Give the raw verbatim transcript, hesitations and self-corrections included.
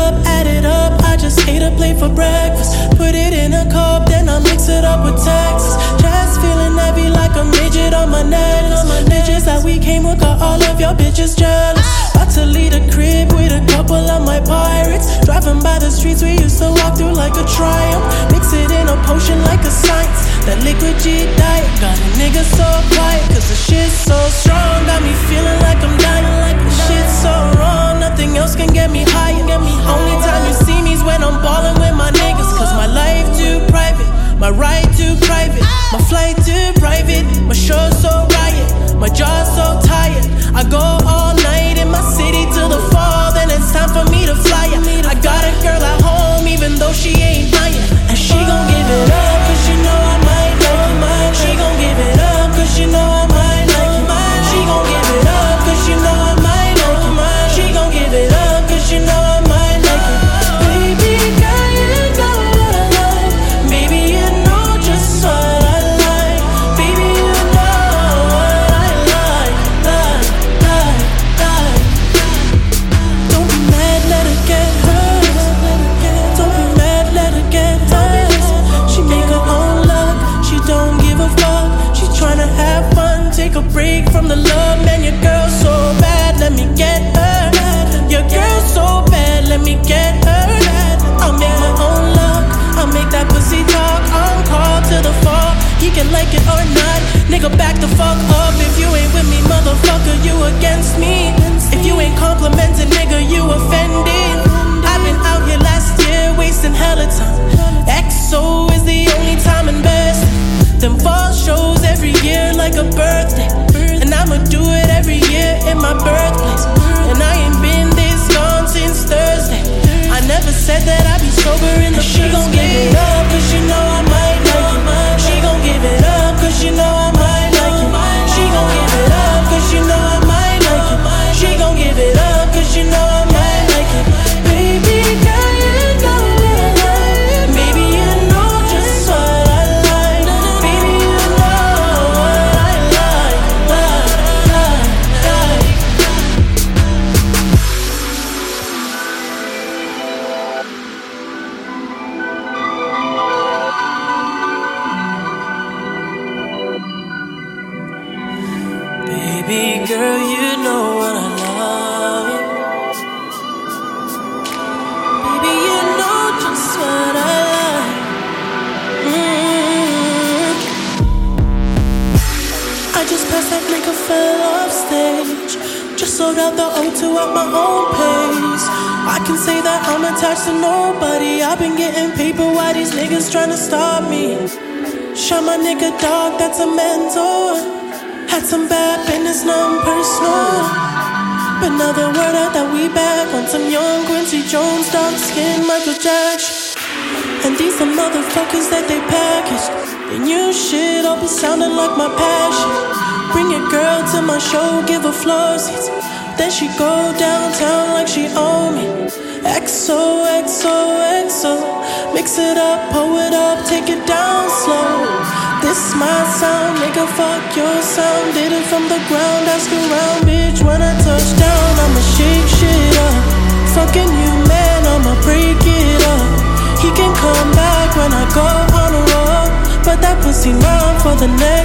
up, add it up. I just ate a plate for breakfast. Put it in a cup, then I mix it up with Texas. Just feeling heavy like a midget on my necklace. Bitches that we came with got all of your bitches jealous. About to lead a crib with a couple of my pirates. Driving by the streets we used to walk through like a triumph. Mix it in a potion like a science. That liquid G diet got a nigga so quiet. Cause the shit's so strong, got me feeling like I'm dying. Like the shit's so wrong, nothing else can get me higher. Only time you see me's when I'm ballin' with my niggas. Cause my life too private, my ride too private, my flight too private, my show so riot, my jaw so tired. I go all night in my city till the fall, then it's time for me to fly ya. I got a girl at home even though she ain't mine. And she gon' give it up cause she know I might like it. She gon' give it up cause she know I might like it. She gon' give it up cause she know I might like it. She gon' give it up cause she know I might like it. Baby girl, you know what I like. Baby, you know just what I like. Baby, you know what I like. Like, like, like. Don't be mad, let her get hurt. Don't be mad, let her get hurt. She make her own luck, she don't give a fuck. She tryna have fun, take a break from the love. Man, your girl's so bad, let me get her. Your girl's so bad, let me get her. I'll make my own luck, I'll make that pussy talk. On call to the fall, he can like it or not. Nigga, back the fuck up. If you ain't with me, motherfucker, you against me. If you ain't complimenting, nigga, you offended. I've been out here last year, wasting hella time. X O is the only time and best. Them fall shows every year like a birthday. And I'ma do it every year in my birthplace. And I ain't been this gone since Thursday. I never said that I'd be sober in the She gon' give it up cause she know I might like it. She gon' give it up cause she know I might like it. She gon' give it up cause she know I might like it. She gon' give it up cause she know I might like it. Baby girl, you know what I like. Baby, you know just what I like. Baby, you know what I like. Like, like, like. Baby girl, you know what I like. Baby, you know just what I like. mm. I just passed that nigga, fell off stage. Just sold out the O two at my own pace. I can say that I'm attached to nobody. I've been getting paper, why these niggas tryna stop me? Shot my nigga dog, that's a mentor. Had some bad business, nothing personal. But now the word out that we back on some young Quincy Jones, dark skin Michael Jackson. And these the motherfuckers that they packaged. The new shit all be sounding like my passion. Bring your girl to my show, give her floor seats. Then she go downtown like she owe me. X O, X O, X O. Mix it up, pull it up, take it down slow. This my sound, nigga, fuck your sound. Did it from the ground, ask around, bitch. When I touch down, I'ma shake shit up. Fucking you, man, I'ma break it up. He can come back when I go on a road, but that pussy mine for the next